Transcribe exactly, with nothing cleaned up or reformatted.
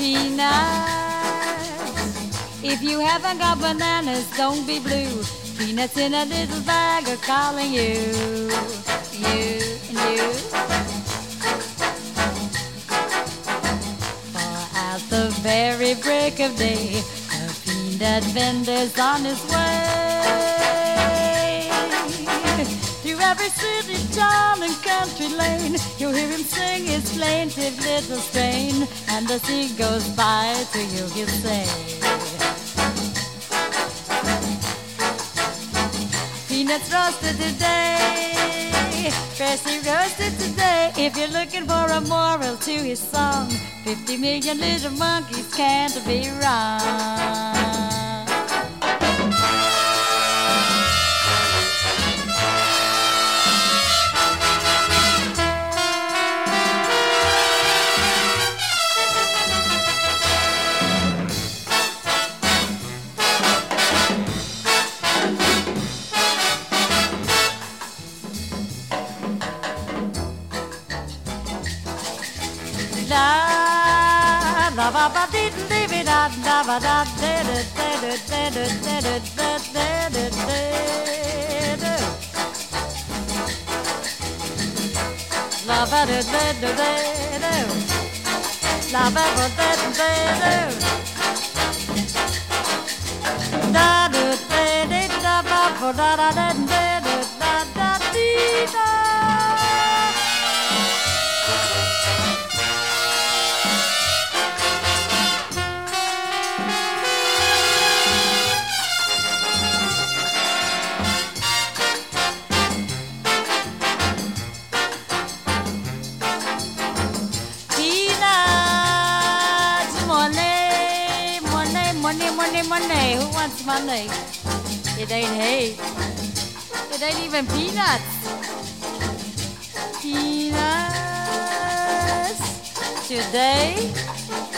Peanuts. If you haven't got bananas, don't be blue. Peanuts in a little bag are calling you, you and you. For at the very break of day, a peanut vendor's on his way. Through every city, town, and country lane, you'll hear him sing his plaintive little strain. And as he goes by to you, he'll say, peanuts roasted today, freshly roasted today. If you're looking for a moral to his song, fifty million little monkeys can't be wrong. Da ba ba dee dee dee da da ba da da da da da da da da da da. La ba da da da da da. La ba ba da da da da. Da da da da da ba ba da da da da da da dee da. Money, money, money. Who wants money? It ain't hay. It ain't even peanuts. Peanuts today.